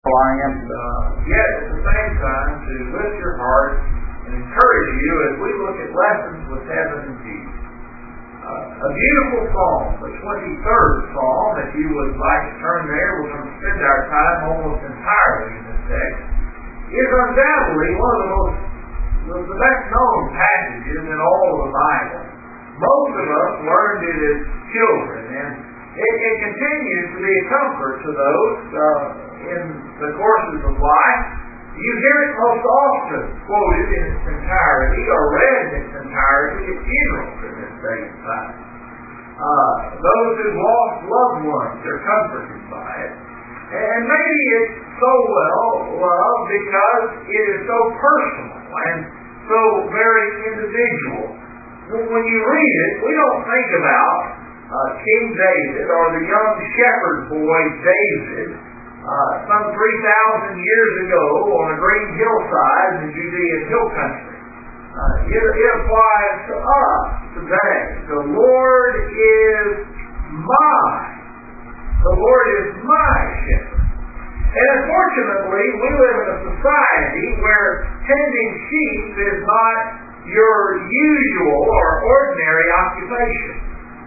I am, yet at the same time to lift your heart and encourage you as we look at lessons with heaven and Jesus. A beautiful psalm, the 23rd psalm. If you would like to turn there, we're going to spend our time almost entirely in this text. Is undoubtedly one of the best known passages in all of the Bible. Most of us learned it as children, and it continues to be a comfort to those in the courses of life. You hear it most often quoted in its entirety or read in its entirety at funerals in this day and time. Those who've lost loved ones are comforted by it. And maybe it's so well loved because it is so personal and so very individual. When you read it, we don't think about King David or the young shepherd boy David some 3,000 years ago on a green hillside in the Judean hill country. It applies to us today. The Lord is mine. The Lord is my shepherd. And unfortunately, we live in a society where tending sheep is not your usual or ordinary occupation.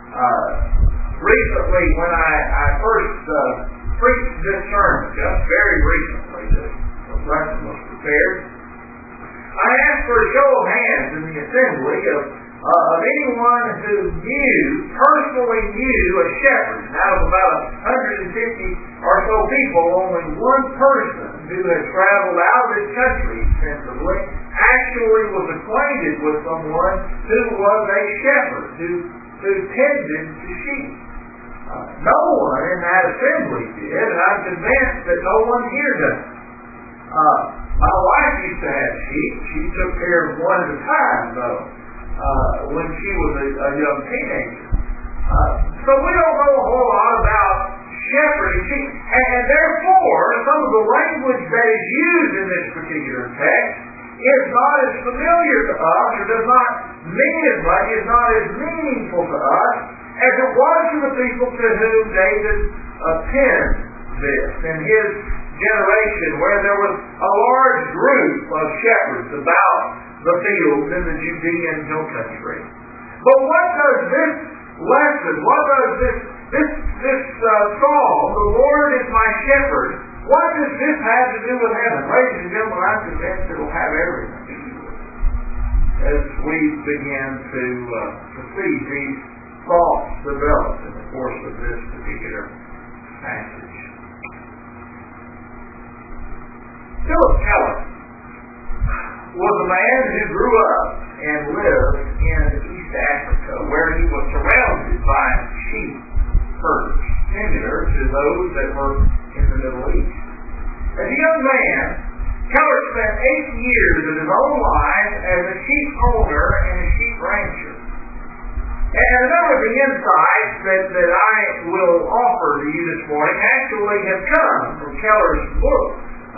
Recently, when I first preached this sermon, just very recently, this lesson was prepared, I asked for a show of hands in the assembly of anyone who personally knew a shepherd. And out of about 150 or so people, only one person who had traveled out of this country extensively actually was acquainted with someone who was a shepherd, who tended to sheep. No one in that assembly did, and I'm convinced that no one here does. My wife used to have sheep. She took care of one at a time, though, when she was a young teenager. So we don't know a whole lot about shepherding sheep. And therefore, some of the language that is used in this particular text is not as familiar to us, or does not mean as much, is not as meaningful to us as it was to the people to whom David penned this in his generation, where there was a large group of shepherds about the fields in the Judean hill country. But what does this lesson, what does this psalm, the Lord is my shepherd, what does this have to do with heaven? Ladies and gentlemen, I'm convinced it will have everything to do with it as we begin to see these thoughts developed in the course of this particular passage. Philip Keller was a man who grew up and lived in East Africa, where he was surrounded by sheep herds, similar to those that were in the Middle East. As a young man, Keller spent 8 years of his own life as a sheep owner and a sheep rancher. And a number of the insights that I will offer to you this morning actually have come from Keller's book.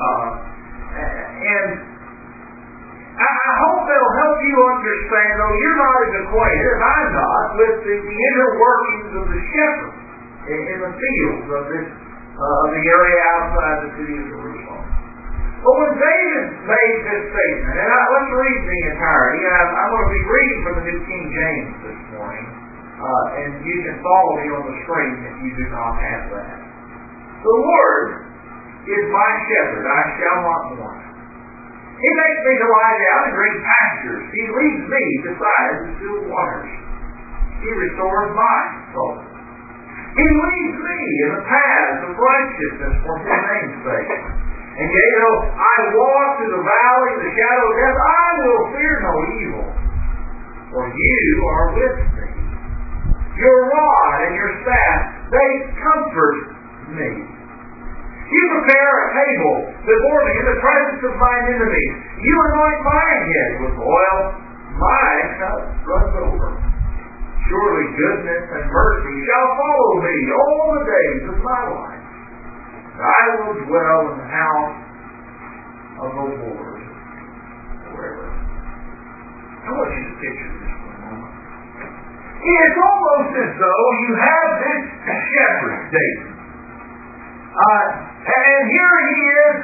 And I hope that'll help you understand, though you're not as acquainted as I'm not, with the inner workings of the shepherd in the fields of the area outside the city of Jerusalem. But when David made this statement, and let's read the entirety. I'm going to be reading from the New King James this morning, and you can follow me on the screen if you do not have that. The Lord is my shepherd, I shall not want. He makes me to lie down in green pastures. He leads me beside the still waters. He restores my soul. He leads me in the paths of righteousness for His name's sake. And yea, though I walk through the valley of the shadow of death, I will fear no evil, for you are with me. Your rod and your staff, they comfort me. You prepare a table before me in the presence of mine enemies. You anoint my head with oil. My cup runs over. Surely goodness and mercy shall follow me all the days of my life. I will dwell in the house of the Lord forever. I want you to picture this for a moment. It's almost as though you have this shepherd, David. And here he is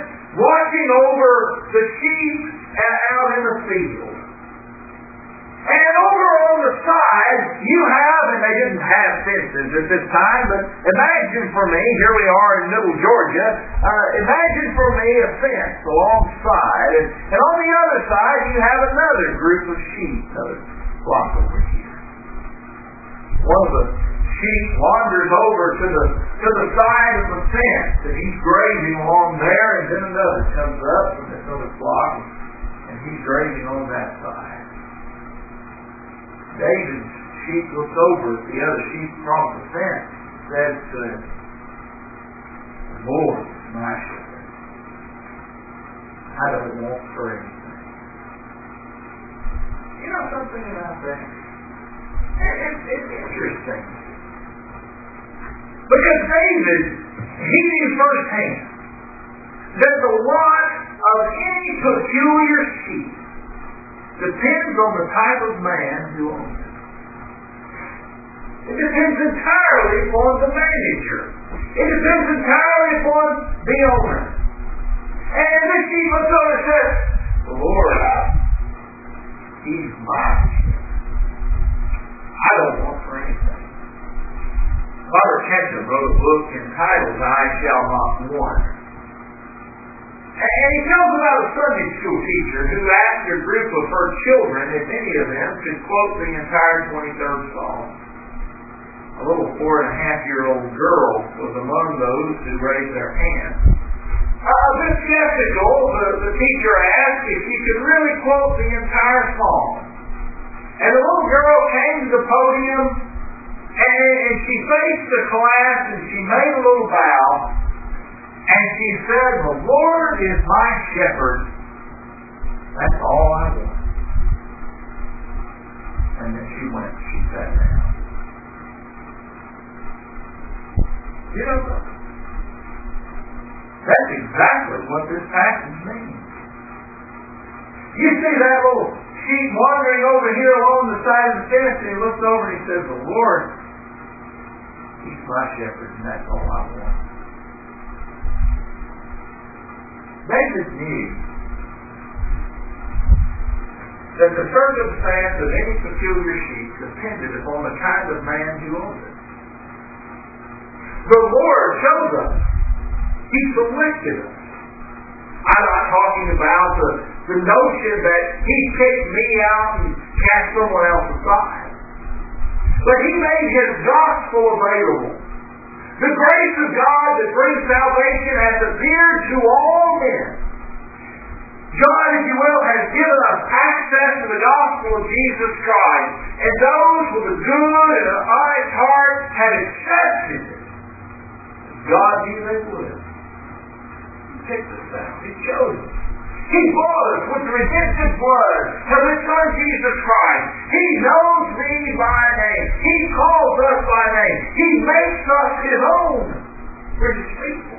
this time, but imagine for me, here we are in Middle Georgia, imagine for me a fence alongside, and on the other side you have another group of sheep, another flock over here. One of the sheep wanders over to the side of the fence, and he's grazing along there, and then another comes up from this other flock, and he's grazing on that side. David's sheep looks over at the other sheep across the fence and says to him, "The Lord is my shepherd. I don't want for anything." You know something about that? It's interesting. Because David, he knew firsthand that the lot of any peculiar sheep depends on the type of man who owns it. It depends entirely upon the manager. It depends entirely upon the owner. And this sheep owner says, "The Lord, He's my shepherd. I don't want for anything." Father Ketchum wrote a book entitled "I Shall Not Want." And he tells about a Sunday school teacher who asked a group of her children if any of them could quote the entire 23rd Psalm. A little 4.5-year-old girl was among those who raised their hands. A bit skeptical, the teacher asked if she could really quote the entire Psalm. And the little girl came to the podium, and she faced the class, and she made a little bow, and she said, "The Lord is my shepherd. That's all I want." And then she went, she sat down. You know, that's exactly what this passage means. You see that little sheep wandering over here along the side of the fence, and he looks over and he says, "The Lord, He's my shepherd, and that's all I want." David knew that the circumstance of any peculiar sheep depended upon the kind of man who owned it. The Lord chose us. He selected us. I'm not talking about the notion that He picked me out and cast someone else aside. But He made His gospel available. The grace of God that brings salvation has appeared to all men. God, if you will, has given us access to the gospel of Jesus Christ. And those with a good and an honest heart have accepted it. God knew they would. He picked us out. He chose us. He bought us with the redemptive blood of His Son Jesus Christ. He knows me by name. He calls us by name. He makes us His own. We're His people.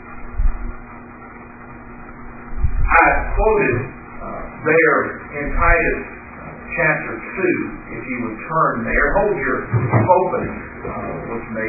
I quoted there in Titus chapter 2, if you would turn there. Hold your opening with me.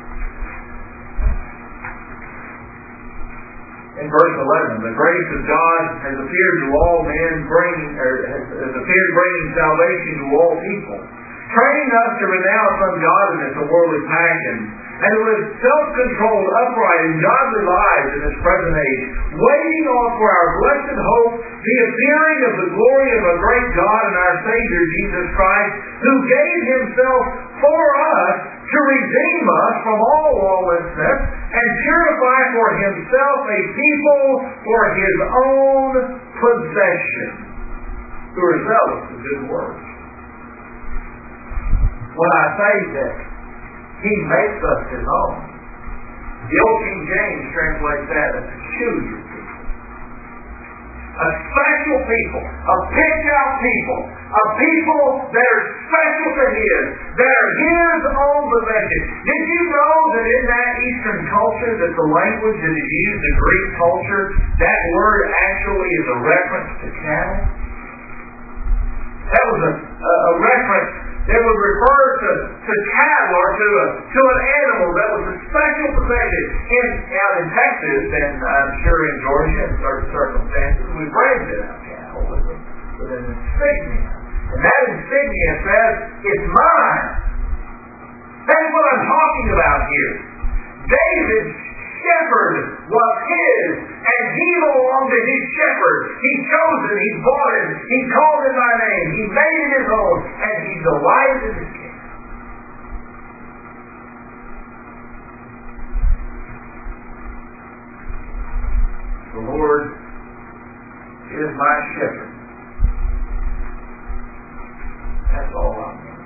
In verse 11, the grace of God has appeared to all men, has appeared bringing salvation to all people, training us to renounce ungodliness and worldly passions, and to live self-controlled, upright, and godly lives in this present age, waiting on for our blessed hope, the appearing of the glory of a great God and our Savior, Jesus Christ, who gave Himself for us to redeem us from all lawlessness and purify for Himself a people for His own possession, who are zealous of good works. When I say that He makes us His own, the old King James translates that as peculiar people. A special people, a picked out people, a people that are special to His, that are His own possession. Did you know that in that Eastern culture, that the language that is used in Greek culture, that word actually is a reference to cattle? That was a reference that would refer to cattle or to an animal that was a special possession. Out in Texas, and I'm sure in Georgia in certain circumstances, we raised it out cattle with an insignia. And that insignia says, "It's mine." That's what I'm talking about. chosen, He's bought him, He called him by name, He made it His own, and He delighted in His care. The Lord is my shepherd. That's all I need.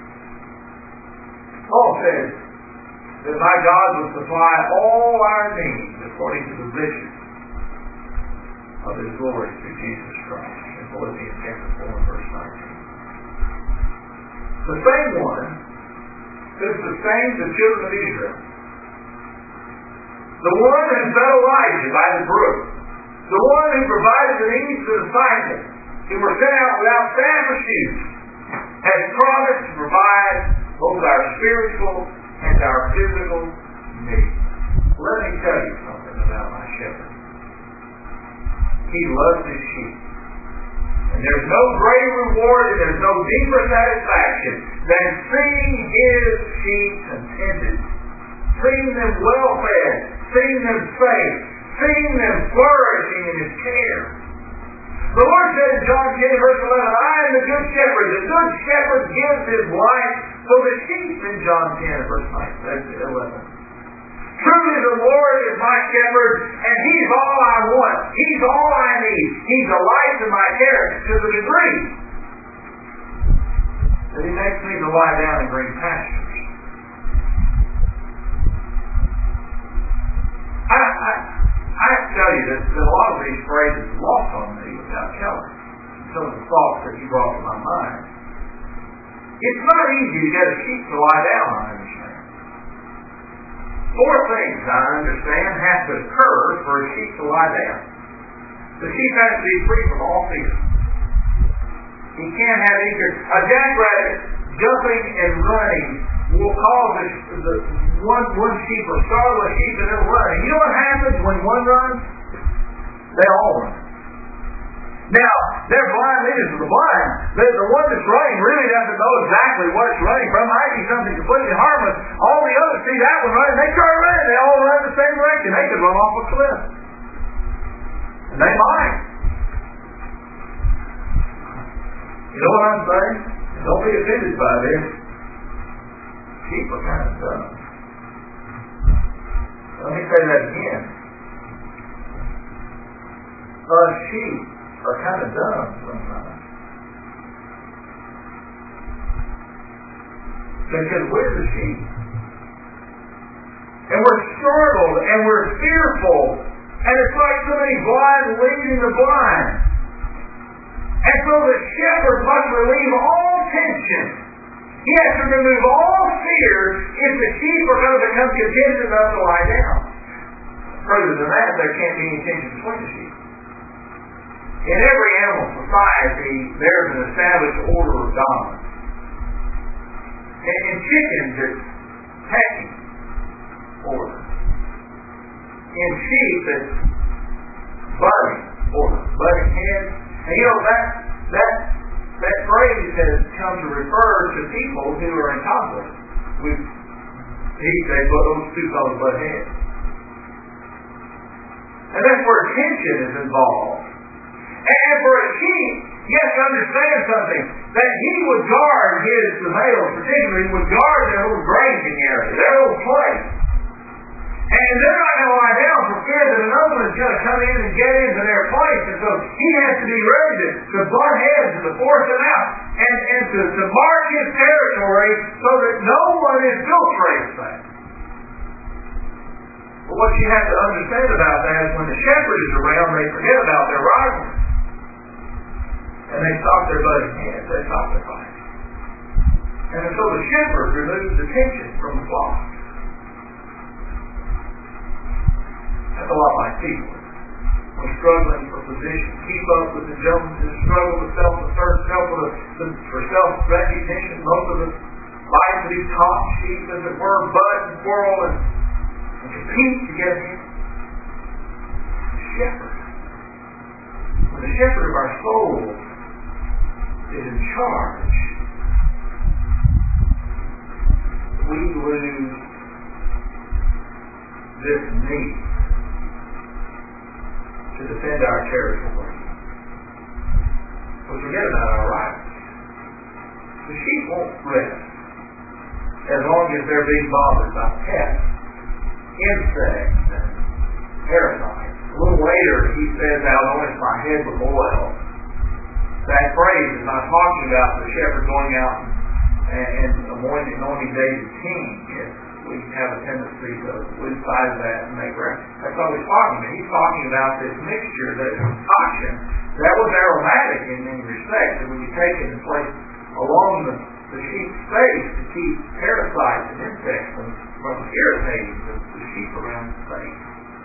Paul says that my God will supply all our needs according to the riches of His glory through Jesus Christ. In Philippians chapter 4 and verse 19. The same one who sustained the children of Israel, the one who fed Elijah by the brook, the one who provided the needs of the disciples who were sent out without staff or shoes, has promised to provide both our spiritual and our physical needs. Let me tell you something about my shepherd. He loves his sheep. And there's no greater reward and there's no deeper satisfaction than seeing his sheep contented, seeing them well fed, seeing them safe, seeing them flourishing in His care. The Lord said in John 10 verse 11, I am the good shepherd. The good shepherd gives his life for the sheep in John 10 verse 11. Truly the Lord is my shepherd, and He's all I want. He's all I need. He's the life in my care to the degree that He makes me to lie down in green pastures. I have to tell you that a lot of these phrases lost on me without telling. Some of the thoughts that you brought to my mind. It's not easy to get a sheep to lie down, I understand. 4 things, I understand, have to occur for a sheep to lie down. The sheep has to be free from all fear. He can't have any fear. A jackrabbit jumping and running will cause one sheep or startle a sheep and it'll run. And you know what happens when one runs? They all run. Now, they're blind leaders of the blind. The one that's running really doesn't know exactly what it's running from. It might be something completely harmless. All the others see that one running, they start running. They all run the same direction. They could run off a cliff. And they might. You know what I'm saying? Don't be offended by this. Sheep are kind of dumb. Let me say that again. Sheep are kind of dumb sometimes. Because we're the sheep. And we're startled and we're fearful. And it's like somebody blind leading the blind. And so the shepherd must relieve all tension. He has to remove all fear if the sheep are going to become contented enough to lie down. Further than that, there can't be any tension between the sheep. In every animal society, there's an established order of dominance. And in chickens, it's pecking order. In sheep, it's butting order. Butting heads. And you know, that phrase has come to refer to people who are in conflict. Those two fellows butt heads. And that's where tension is involved. And for a sheep, you have to understand something, that he would guard the males particularly, would guard their little grazing area, their little place. And they're not going to lie down for fear that another one is going to come in and get into their place. And so he has to be ready to butt heads and to force them out. And to mark his territory so that no one infiltrates that. But what you have to understand about that is when the shepherd is around, they forget about their rivalry. And they stop their butting heads. They stop their fighting. And so the shepherd removes the tension from the flock. That's a lot like people. When struggling for position, keep up with the Joneses, struggle with self-assert, for self-recognition. Most of us like to be top sheep, as it were, butt and whirl and compete to get in. Shepherd. When the shepherd of our souls is in charge, we lose this need to defend our territory. we forget about our rights. The sheep won't rest as long as they're being bothered by pests, insects, and parasites. A little later, he says, "Thou anointest my head with oil." That phrase is not talking about the shepherd going out and anointing David king. We have a tendency to lose sight of that and make reference. That's what he's talking about. He's talking about this mixture, that concoction that was aromatic in many respects, and when you take it and place along the sheep's face to keep parasites and insects from irritating the sheep around the face.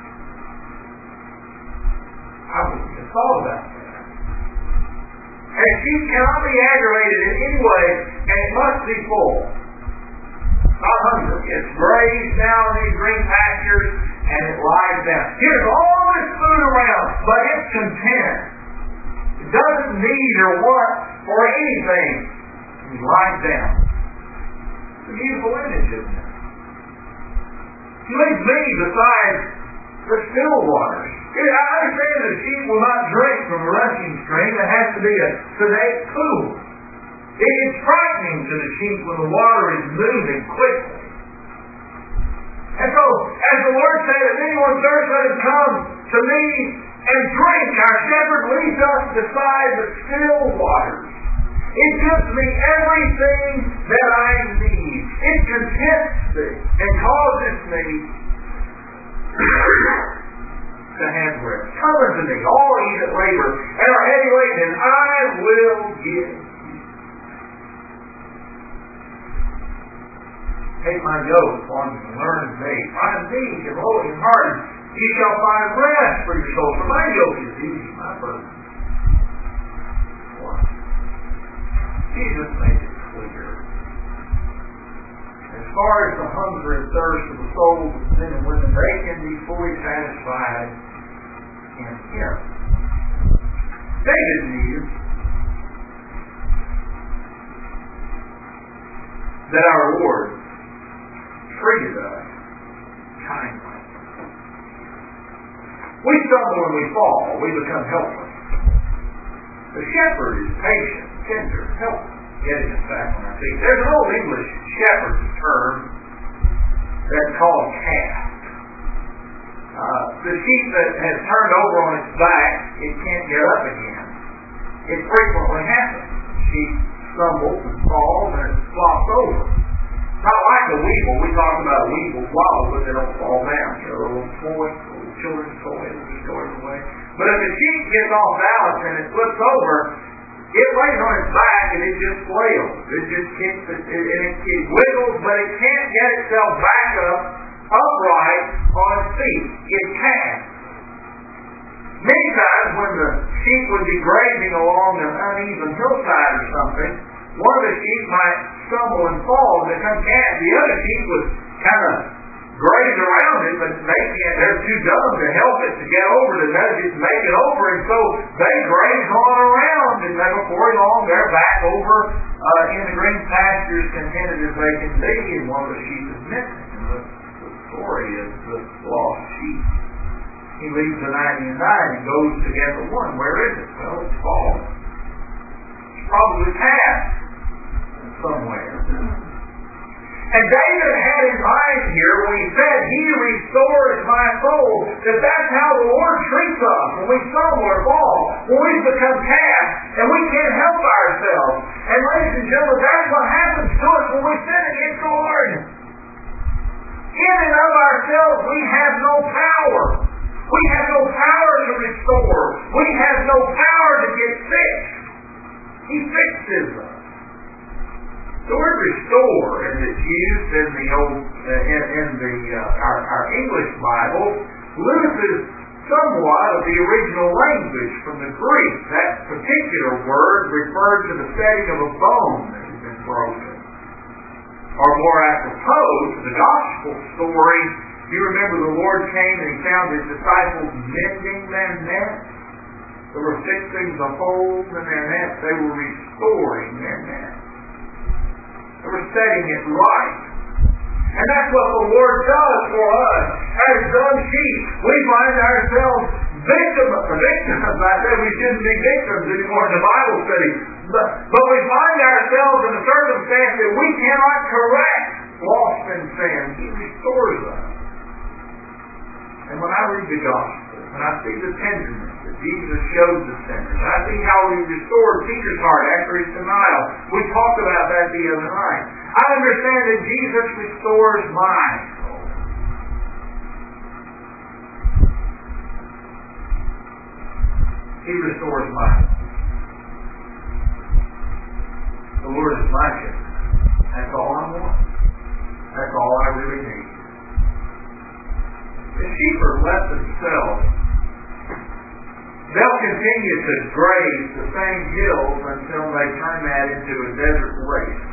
I wouldn't have thought about that. And sheep cannot be aggravated in any way, and it must be full. Not hungry. It's grazed down in these green pastures, and it lies down. Here's all this food around, but it's content. It doesn't need or want for anything. It lies down. It's a beautiful image, isn't it? He leads me beside the still waters. I understand that sheep will not drink from a rushing stream. It has to be a sedate pool. It's frightening to the sheep when the water is moving quickly. And so, as the Lord said, if anyone thirsts, let him come to me and drink. Our shepherd leads us beside the still waters. It gives me everything that I need. It contents me and causes me to have rest. Come unto me, all ye that labor and are heavy laden, and I will give you. Take my yoke upon you and learn of me. I am meek and lowly in heart, and ye shall find rest for your souls. For my yoke is easy, my burden. What? Jesus made it clear. As far as the hunger and thirst of the souls of men and women, they can be fully satisfied in Him. David knew that our Lord treated us kindly. We stumble and we fall. We become helpless. The shepherd is patient, tender, helpful, getting us back on our feet. There's an old English shepherd's term that's called cast. The sheep that has turned over on its back, it can't get up again. It frequently happens. Sheep stumbles and falls and it flops over. Not like a weevil. We talk about weevils wobble, but they don't fall down. You know, little children's toy, it'll just go every way. But if the sheep gets off balance and it flips over, it lays on its back and it just flails. It just kicks it, and it wiggles, but it can't get itself back up upright on its feet. It can't. Many times when the sheep would be grazing along an uneven hillside or something, one of the sheep might stumble and fall and become cast. The other sheep would kind of graze around it, but they're too dumb to help it to get over, to nudge it to make it over, and so they graze on around, and then before long they're back over in the green pastures, contented as they can be, and one of the sheep is missing. And the story is the lost sheep. He leaves the 99 and goes to get the one. Where is it? Well, it's fallen. It's probably cast somewhere. And David had in mind here when he said, He restores my soul, that that's how the Lord treats us when we stumble or fall, when we become cast, and we can't help ourselves. And ladies and gentlemen, that's what happens to us when we sin against the Lord. In and of ourselves, we have no power. We have no power to restore. We have no power to get fixed. He fixes us. The word restore, as it's used in the our English Bible, loses somewhat of the original language from the Greek. That particular word referred to the setting of a bone that has been broken. Or more apropos to the gospel story, you remember the Lord came and He found His disciples mending their nets. They were fixing the holes in their nets. They were restoring their nets. They were setting it right. And that's what the Lord does for us. As dumb sheep, we find ourselves victims. I said we shouldn't be victims anymore in the Bible study. But we find ourselves in a circumstance that we cannot correct lost in sin. He restores us. And when I read the gospel, when I see the tenderness that Jesus shows the sinners, I see how He restored Peter's heart after his denial. We talked about that the other night. I understand that Jesus restores my soul. He restores my soul. The Lord is my shepherd. That's all I want. That's all I really need. The sheep are left themselves. They'll continue to graze the same hills until they turn that into a desert waste.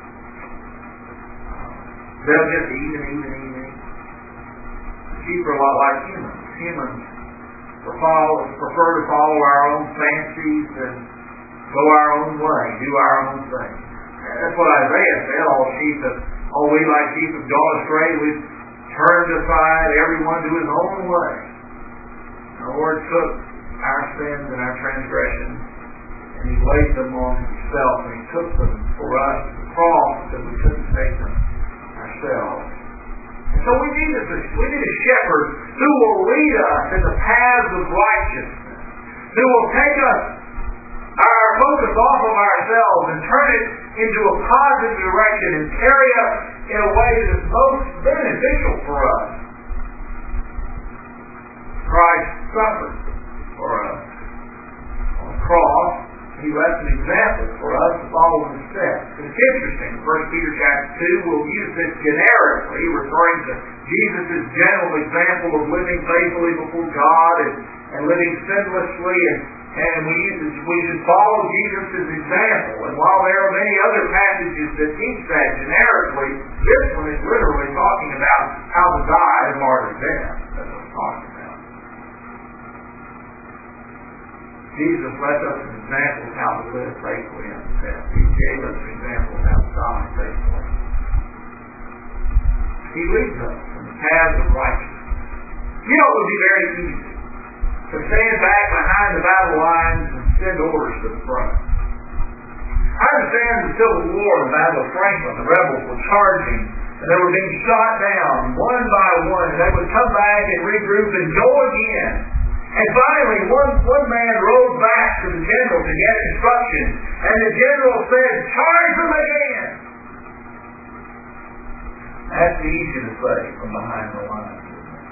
They'll just eat and eat and eat and eat. Sheep are a lot like humans. Humans prefer to follow our own fancies and go our own way, do our own thing. That's what Isaiah said. We like sheep have gone astray. We've turned aside, everyone to his own way. The Lord took our sins and our transgressions, and He laid them on Himself, and He took them for us to the cross because we couldn't take them ourselves. And so we need a shepherd who will lead us in the paths of righteousness, who will take us our focus off of ourselves and turn it into a positive direction and carry us in a way that is most beneficial for us. Christ suffered for us on the cross. He left an example for us to follow in his steps. It's interesting. 1 Peter chapter 2 will use this generically, referring to Jesus' general example of living faithfully before God and living sinlessly, and we should follow Jesus' example. And while there are many other passages that teach that generically, this one is literally talking about how to die a martyr's death. That's what it's talking about. Jesus left us an example of how to live faithfully in the death. He gave us an example of how to die faithfully. He leads us in the paths of righteousness. You know, it would be very easy to stand back behind the battle lines and send orders to the front. I understand the Civil War, the Battle of Franklin, the rebels were charging, and they were being shot down one by one, and they would come back and regroup and go again. And finally, one man rode back to the general to get instructions, and the general said, "Charge them again!" That's easy to say from behind the lines.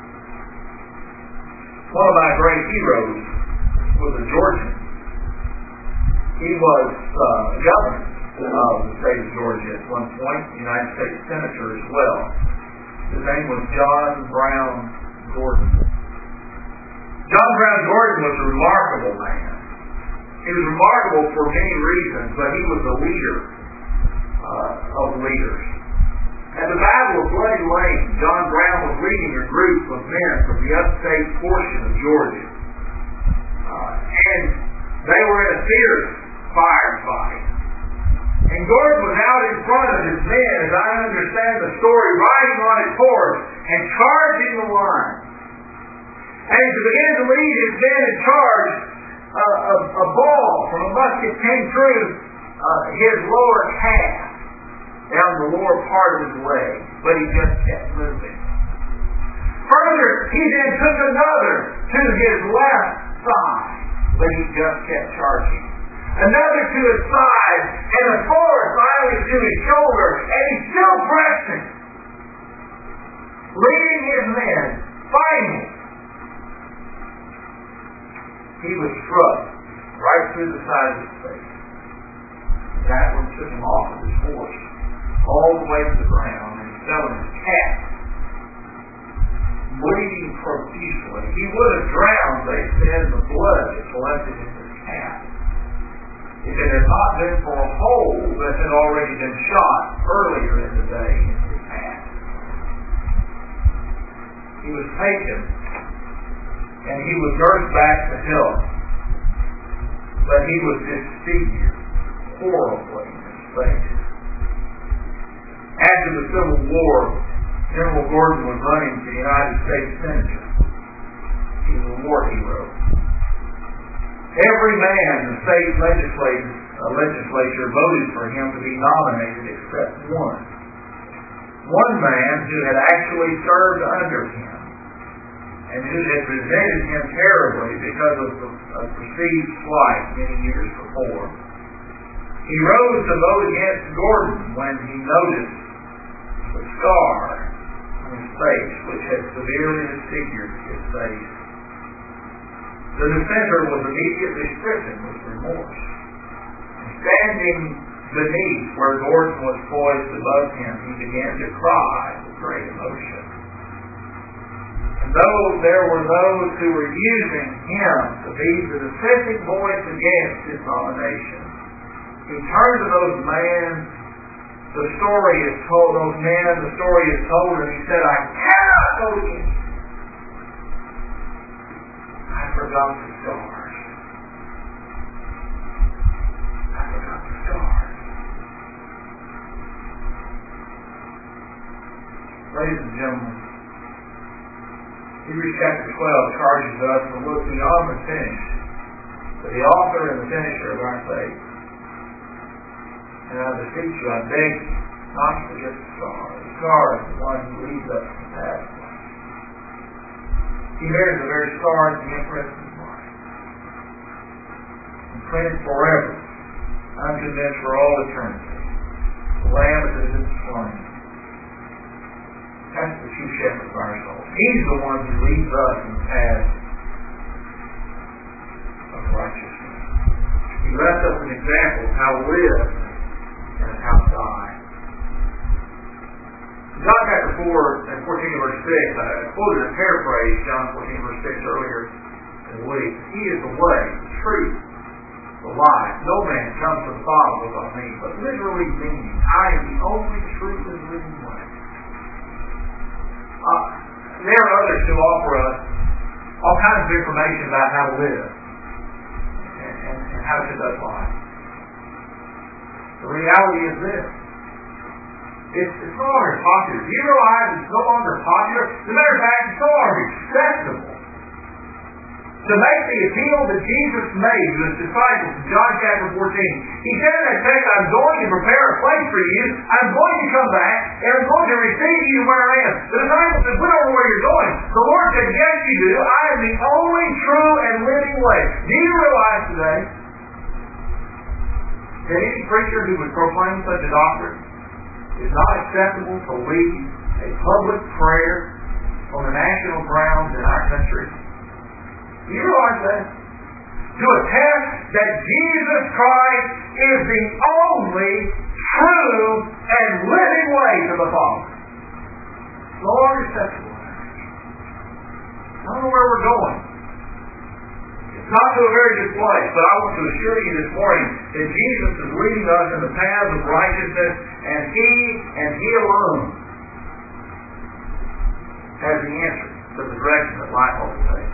One of my great heroes was a Georgian. He was governor of the state of Georgia at one point, United States Senator as well. His name was John Brown Gordon. John Brown Gordon was a remarkable man. He was remarkable for many reasons, but he was a leader of leaders. At the Battle of Bloody Lake, John Brown was leading a group of men from the upstate portion of Georgia. And they were in a fierce firefight. And Gordon was out in front of his men, as I understand the story, riding on his horse and charging the line. And as he began to lead his men in charge, a ball from a musket came through his lower calf, down the lower part of his leg, but he just kept moving. Further, he then took another to his left side, but he just kept charging. Another to his side, and a fourth finally to his shoulder, and he's still pressing, leading his men, fighting. He was struck right through the side of his face. That one took him off of his horse, all the way to the ground, and he fell in his calf, bleeding profusely. He would have drowned, they said, the blood that collected in his calf, if it had not been for a hole that had already been shot earlier in the day in his calf. He was taken, and he was nursed back to health, but he was disfigured horribly in his face. After the Civil War, General Gordon was running for United States Senator. He was a war hero. Every man in the state legislature voted for him to be nominated except one. One man who had actually served under him and who had resented him terribly because of a perceived slight many years before. He rose to vote against Gordon when he noticed the scar on his face, which had severely disfigured his face. The dissenter was immediately stricken with remorse. Standing beneath where Gordon was poised above him, he began to cry with great emotion. And though there were those who were using him to be the dissenting voice against his nomination, he turned to those men, the story is told, and he said, I cannot go against you. I forgot the scars. I forgot the scars. Ladies and gentlemen, Hebrews chapter 12 charges us to look beyond the finish to the author and the finisher of our faith. And I beseech you, I beg you, not to forget the scar. The scar is the one who leads us to the past. He bears the very scars of the impress of his life. Imprinted forever, uncondemned for all eternity. The Lamb that is slain. That's the chief shepherd of our soul. He's the one who leads us in the path of righteousness. He left us an example of how to live and how to die. John chapter 4 and 14 verse 6, I quoted a paraphrase, John 14 verse 6 earlier in the week. He is the way, the truth, the life. No man comes to the Father without me, but literally meaning, I am the only true and living way. There are others who offer us all kinds of information about how to live and how to conduct life. The reality is this. It's no longer popular. Do you realize it's no longer popular? As a matter of fact, it's no longer acceptable to make the appeal that Jesus made to his disciples in John chapter 14. He said in that text, I'm going to prepare a place for you. I'm going to come back, and I'm going to receive you where I am. The disciples said, we don't know where you're going. The Lord said, yes, you do. I am the only true and living way. Do you realize today that any preacher who would proclaim such a doctrine is not acceptable to lead a public prayer on the national grounds in our country? Do you realize that? To attest that Jesus Christ is the only true and living way to the Father. It's no longer acceptable. I don't know where we're going. It's not to a very good place, but I want to assure you this morning that Jesus is leading us in the paths of righteousness, and He alone has the answer to the direction that life ought to take.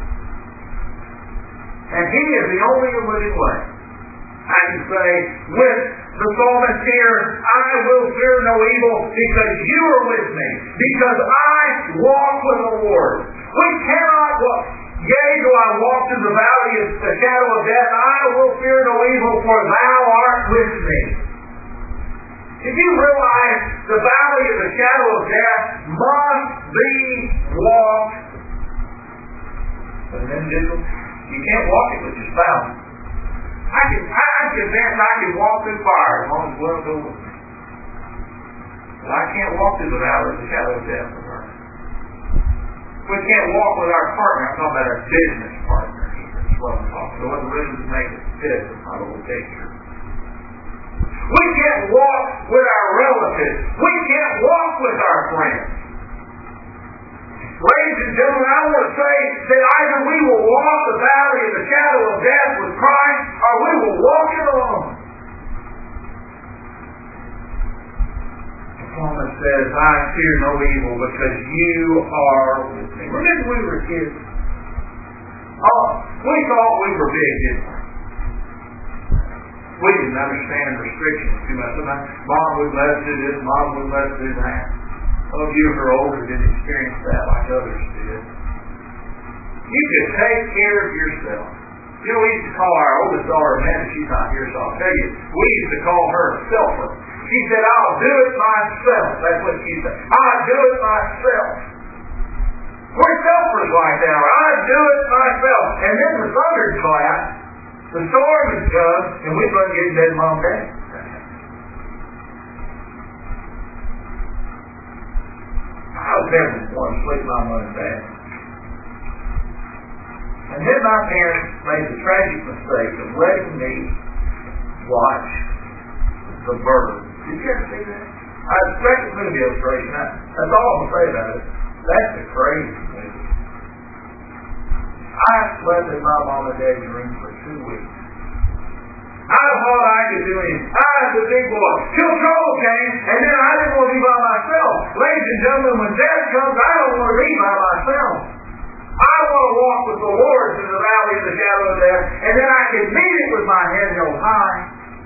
And He is the only living way. I can say with the psalmist here, I will fear no evil because you are with me, because I walk with the Lord. We cannot walk. Yea, though I walk through the valley of the shadow of death, I will fear no evil, for thou art with me. Did you realize the valley of the shadow of death must be walked? But an individual, you can't walk it with your spouse. I'm convinced I can walk through fire as long as blood goes with me. But I can't walk through the valley of the shadow of death with her. We can't walk with our partner. I'm talking about our business partner. That's what I'm talking about. So what the reason to make it fit is my little picture. We can't walk with our relatives. We can't walk with our friends. Ladies and gentlemen, I want to say that either we will walk the valley of the shadow of death with Christ, or we will walk it alone. The psalmist says, I fear no evil because you are with me. Remember we were kids? Oh, we thought we were big, didn't we? We didn't understand restrictions too much. Mom wouldn't let us do this, Mom wouldn't let us do that. Some of you who are older didn't experience that like others did. You can take care of yourself. You know, we used to call our oldest daughter, Amanda, she's not here, so I'll tell you, we used to call her a selfer. She said, I'll do it myself. That's what she said. I'll do it myself. We're selfers like that. I'll do it myself. And then the thunder'd clap, the storm would come, and we'd run getting dead mom and dad. I was never one to sleep my mom and dad. And then my parents made the tragic mistake of letting me watch The Bird. Did you ever see that? That's a movie illustration. That's all I'm going to say about it. That's a crazy movie. I slept in my mom and dad's room for 2 weeks. I thought I could do anything. I was a big boy. Till trouble came, and then I didn't want to be by myself. Ladies and gentlemen, when death comes, I don't want to be by myself. I want to walk with the Lord through the valley of the shadow of death, and then I can meet it with my head held high.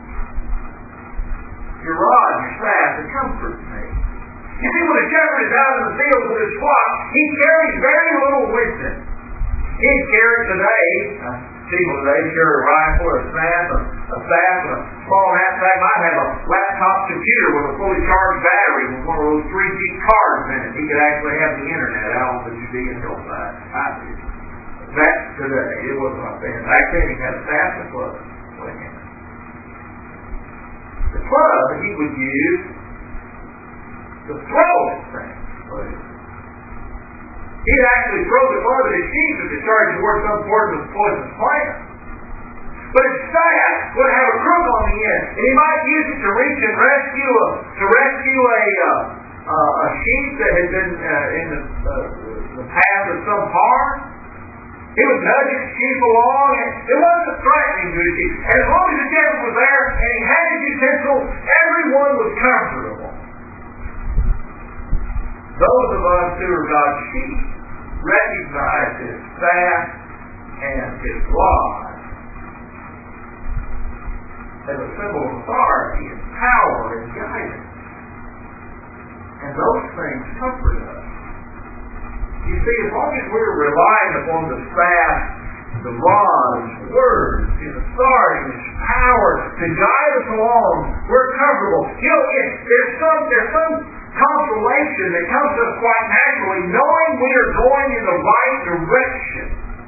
Your rod, your staff, it comforts me. You see, when a shepherd is out in the field with his flock, he carries very little with him. He'd carry today, people today carry a rifle, a staff, and a small knapsack. Might have a laptop computer with a fully charged battery with one of those 3G cards in it. He could actually have the internet out on the Judean hillside. I did. That's today. It wasn't like that. Back then he had a staff and a club with him. The club he would use to throw at things. He'd actually throw the club at his sheep if it started to work some portion of the poisonous plant. But his staff would have a crook on the end, and he might use it to reach and rescue a sheep that had been in the path of some harm. He would nudge his sheep along, and it wasn't threatening to his sheep. And as long as the shepherd was there and he had his utensils, everyone was comfortable. Those of us who are God's sheep recognize his staff and his rod as a symbol of authority and power and guidance. And those things comfort us. You see, as long as we're relying upon the staff, the rod, His word, His authority, His power to guide us along, we're comfortable. You know, there's some consolation that comes to us quite naturally, knowing we are going in the right direction.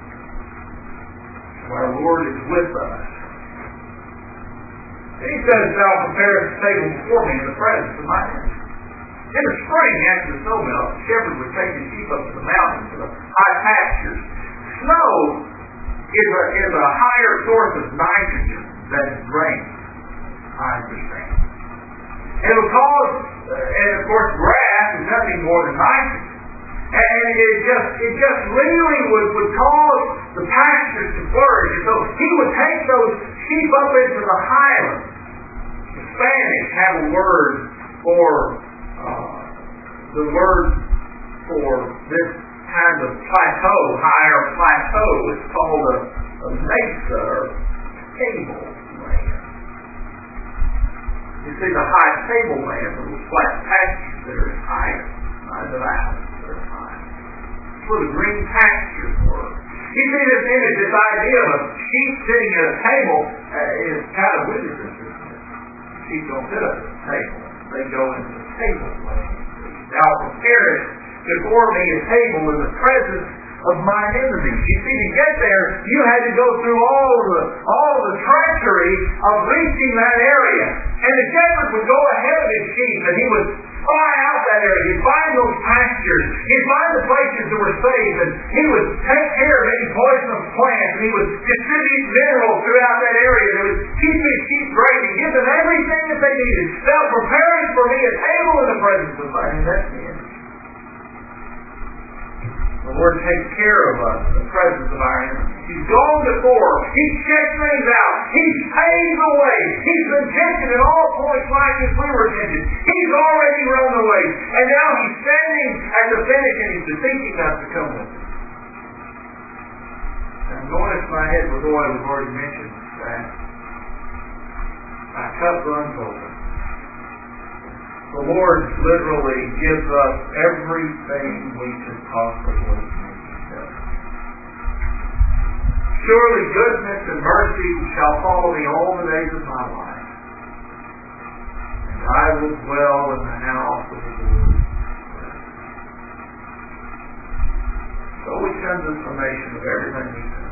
Our Lord is with us. He says, "Thou prepare a table before me in the presence of my enemies." In the spring, after the snow melt, the shepherd would take his sheep up to the mountains to the high pastures. Snow is a higher source of nitrogen than rain. I understand. It will cause, and of course, grass is nothing more than nitrogen. And it just really would cause the pastures to flourish. And so he would take those sheep up into the highlands. The Spanish have a word for this kind of plateau, higher plateau. It's called a mesa or tableland. You see the high tableland, those flat pastures that are higher, the valleys that are high. That's where the green pastures were. You see this image, this idea of a sheep sitting at a table is kind of ludicrous, isn't it? Sheep don't sit at a table. They go into the tableland. Thou preparest before me a table in the presence of mine enemies. You see, to get there, you had to go through all the treachery of reaching that area. And the shepherd would go ahead of his sheep, and he would fly out that area. He'd find those pastures. He'd find the places that were safe, and he would take care of any poisonous plants, and he would distribute minerals throughout that area that would keep his sheep great and give them everything that they needed. Thou preparing for me a table in the presence of mine. And that's the end. The Lord takes care of us in the presence of our enemies. He's gone before. He's checked things out. He's paved the way. He's been tempted at all points like as we were tempted. He's already run the way. And now He's standing at the finish and He's beseeching us to come with Him. I'm going into my head with oil. We've already mentioned that. My cup runs over. The Lord literally gives us everything we could possibly need. Surely goodness and mercy shall follow me all the days of my life. And I will dwell in the house of the Lord. So we come to the summation of everything we've done.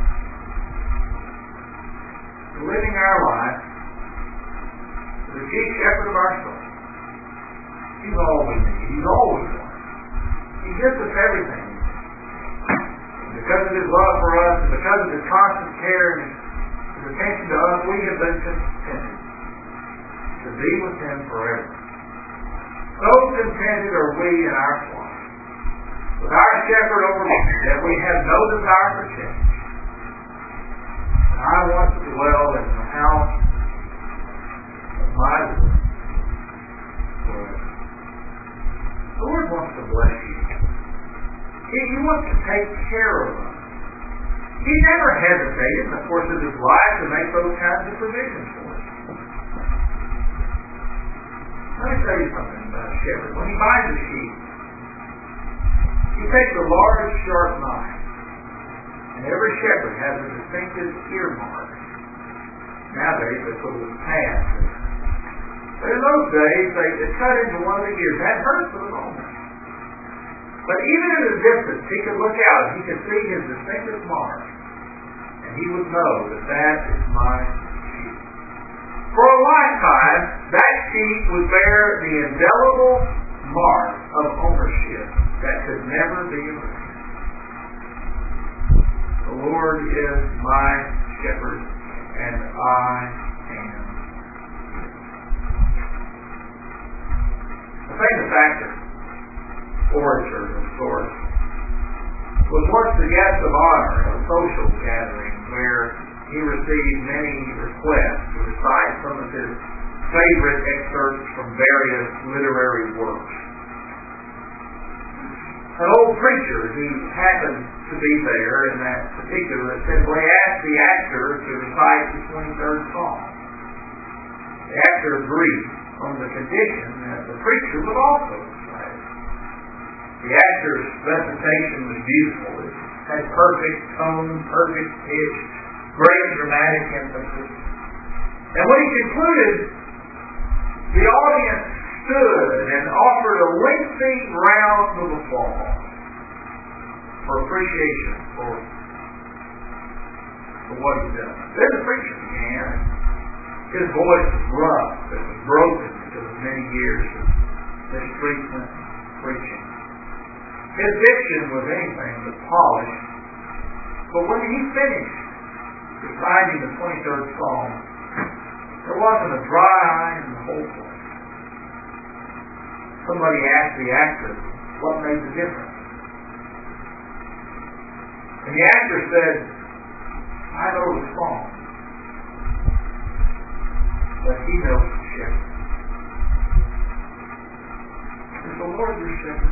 Living our life, the chief shepherd of our soul. He's all we need. He's always one. He gives us everything. Because of His love for us, and because of His constant care and His attention to us, we have been contented to be with Him forever. So contented are we in our flock, with our shepherd over us, that we have no desire for change. And I want to dwell in the house of my Lord forever. The Lord wants to bless you. He wants to take care of us. He never hesitated in the course of His life to make those kinds of provisions for us. Let me tell you something about a shepherd. When he buys a sheep, he takes a large, sharp knife, and every shepherd has a distinctive earmark. Nowadays, they put a little pad. But in those days, they cut into one of the ears. That hurts for the moment. But even at a distance, he could look out and he could see his distinctive mark. And he would know that that is my sheep. For a lifetime, that sheep would bear the indelible mark of ownership that could never be erased. The Lord is my shepherd, and I am. The famous actor, orator of sorts, was once the guest of honor at a social gathering where he received many requests to recite some of his favorite excerpts from various literary works. An old preacher who happened to be there in that particular assembly asked the actor to recite the 23rd Psalm. The actor agreed on the condition that the preacher would also recite it. The actor's recitation was beautiful. It had perfect tone, perfect pitch, great dramatic emphasis. And when he concluded, the audience stood and offered a lengthy round of applause for appreciation for what he'd done. Then the preacher began. His voice was rough. It was broken because of many years of mistreatment and preaching. His diction was anything but polished. But when he finished reciting the 23rd Psalm, there wasn't a dry eye in the whole place. Somebody asked the actor what made the difference. And the actor said, I know the song, but he knows the shepherd. Is the Lord your shepherd?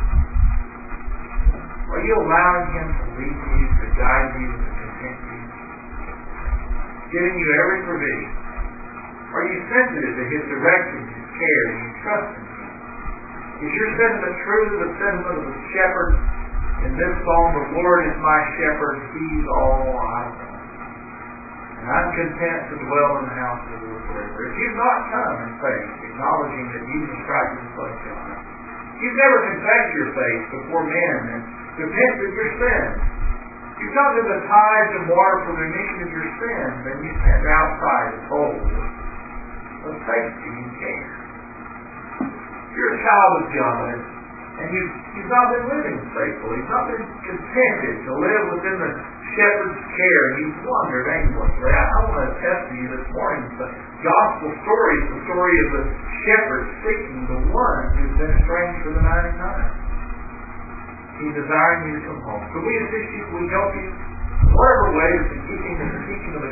Are you allowing Him to lead you, to guide you, to content you? Giving you every provision? Are you sensitive to His direction, His care, and you trust in Him? Is your sentiment true to the sentiment of the shepherd in this psalm? The Lord is my shepherd, He's all I want. And I'm content to dwell in the house of the Lord forever. If you've not come in faith, acknowledging that Jesus Christ is the Son of God, you've never confessed your faith before men and repented of your sins. You come to the tithes and water for the remission of your sins, then you stand outside the fold of safety and care. You're a child of God, and you've not been living faithfully. You've not been contented to live within the shepherd's care. You've wandered aimlessly. I want to attest to you this morning the gospel story is the story of the shepherd seeking the one who's been estranged for the 99. He's desiring you to come home. Could we assist you? Could we help you? Whatever way is in keeping the teaching of the